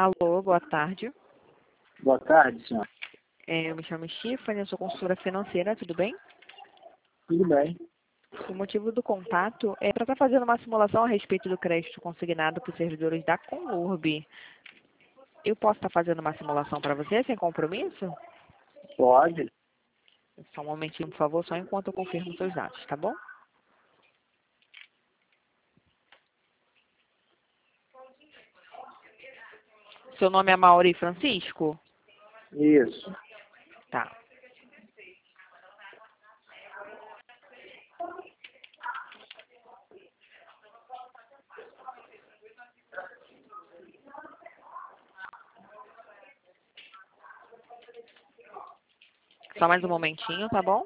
Alô, boa tarde. Boa tarde, senhor. Eu me chamo Stephanie, eu sou consultora financeira, tudo bem? Tudo bem. O motivo do contato é para estar fazendo uma simulação a respeito do crédito consignado por servidores da Conurb. Eu posso estar fazendo uma simulação para você, sem compromisso? Pode. Só um momentinho, por favor, só enquanto eu confirmo seus dados, tá bom? Seu nome é Mauri Francisco? Isso. Tá. Só mais um momentinho, tá bom?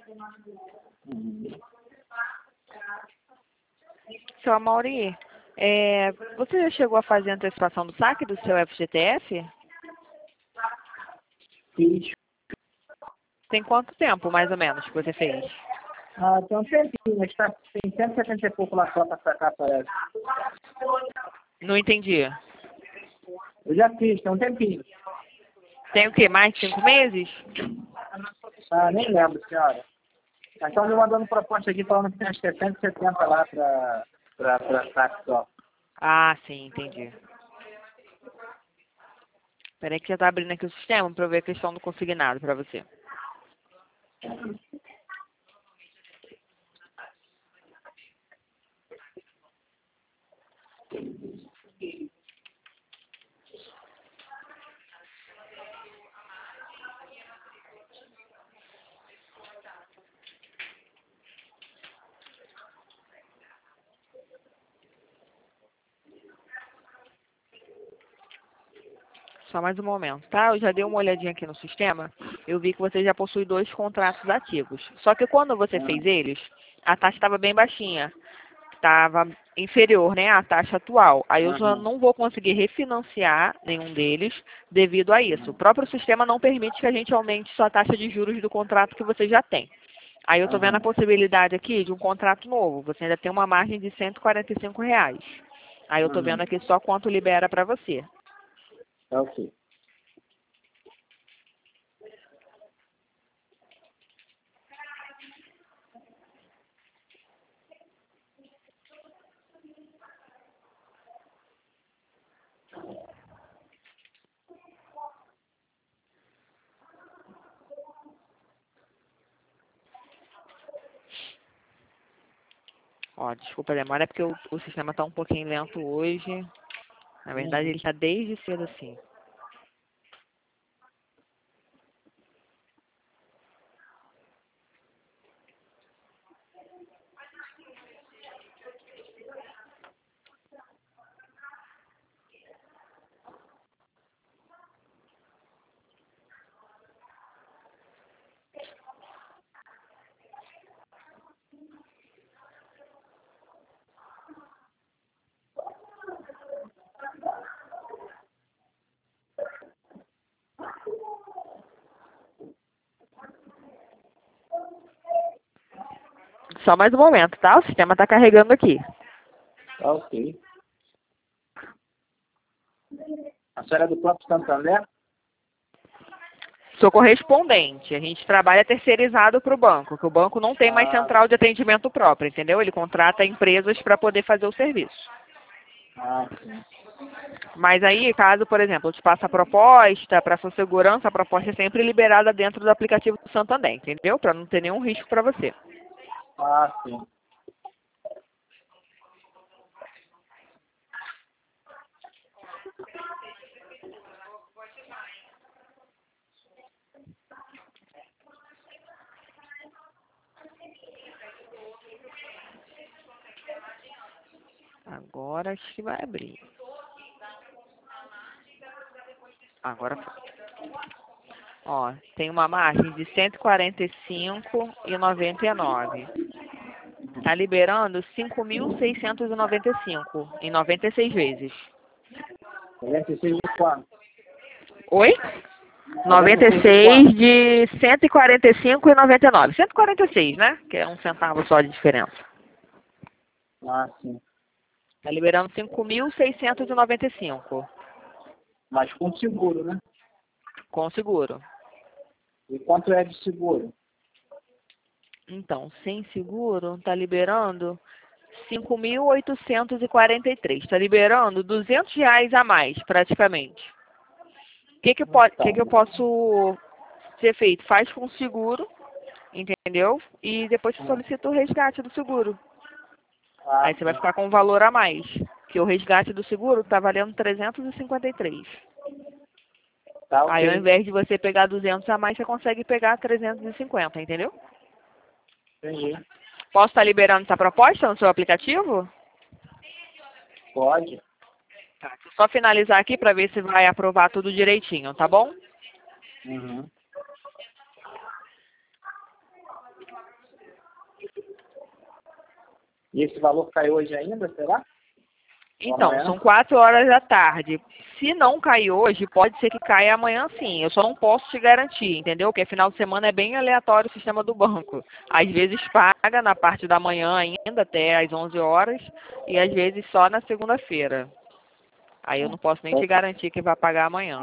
Seu Amauri, você já chegou a fazer a antecipação do saque do seu FGTS? Fiz. Tem quanto tempo, mais ou menos, que você fez? Tem um tempinho, mas tem 170 e pouco lá só para sacar, parece. Não entendi. Eu já fiz, tem um tempinho. Tem o quê? Mais de 5 meses? Nem lembro, senhora. Mas estão me mandando proposta aqui falando que tem acho que é 170 lá para saque só. Ah, sim, entendi. Peraí que já tá abrindo aqui o sistema para eu ver a questão do consignado para você. Só mais um momento, tá? Eu já dei uma olhadinha aqui no sistema. Eu vi que você já possui 2 contratos ativos. Só que quando você fez eles, a taxa estava bem baixinha. Estava inferior, né, à taxa atual. Aí eu já não vou conseguir refinanciar nenhum deles devido a isso. O próprio sistema não permite que a gente aumente sua taxa de juros do contrato que você já tem. Aí eu estou vendo a possibilidade aqui de um contrato novo. Você ainda tem uma margem de R$ 145. Aí eu estou vendo aqui só quanto libera para você. Tá ok. Ó, desculpa a demora, é porque o sistema está um pouquinho lento hoje. Na verdade, ele está desde cedo assim. Só mais um momento, tá? O sistema está carregando aqui. Tá ok. A senhora é do próprio Santander? Sou correspondente. A gente trabalha terceirizado para o banco, que o banco não tem mais central de atendimento próprio, entendeu? Ele contrata empresas para poder fazer o serviço. Sim. Mas aí, caso, por exemplo, eu te passe a proposta, para sua segurança, a proposta é sempre liberada dentro do aplicativo do Santander, entendeu? Para não ter nenhum risco para você. Sim. Agora acho que vai abrir. Agora foi. Ó, tem uma margem de 145,99. Tá liberando 5.695 em 96 vezes. 46 de quanto? Oi? 96 de 145,99. 146, né? Que é 1 centavo só de diferença. Sim. Tá liberando 5.695. Mas com seguro, né? Com seguro. E quanto é de seguro? Então, sem seguro, está liberando 5.843. Está liberando R$ 200 a mais, praticamente. O que que eu posso ser feito? Faz com seguro, entendeu? E depois você solicita o resgate do seguro. Aí você vai ficar com um valor a mais. Que o resgate do seguro está valendo 353. Tá, Aí ao ok. invés de você pegar 200 a mais, você consegue pegar 350, entendeu? Entendi. Posso estar liberando essa proposta no seu aplicativo? Pode. Tá, deixa eu só finalizar aqui para ver se vai aprovar tudo direitinho, tá bom? Uhum. E esse valor caiu hoje ainda, será? Então, Amanhã? são 4 horas da tarde. Se não cair hoje, pode ser que caia amanhã sim. Eu só não posso te garantir, entendeu? Porque final de semana é bem aleatório o sistema do banco. Às vezes paga na parte da manhã ainda, até às 11 horas, e às vezes só na segunda-feira. Aí eu não posso nem te garantir que vai pagar amanhã.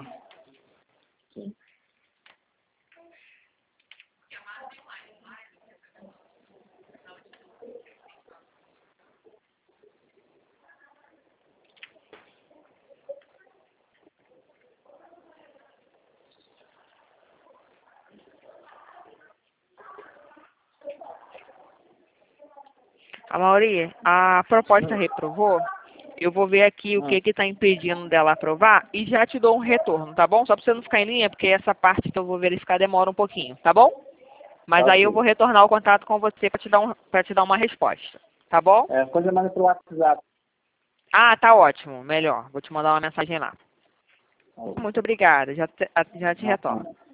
A Mauri, a proposta reprovou. Eu vou ver aqui o que está impedindo dela aprovar e já te dou um retorno, tá bom? Só para você não ficar em linha, porque essa parte que eu vou verificar demora um pouquinho, tá bom? Mas Tá, aí eu ok. vou retornar o contato com você para te dar uma resposta, tá bom? Coisa manda pro WhatsApp. Ah, tá ótimo, melhor. Vou te mandar uma mensagem lá. Muito obrigada, já te retorno.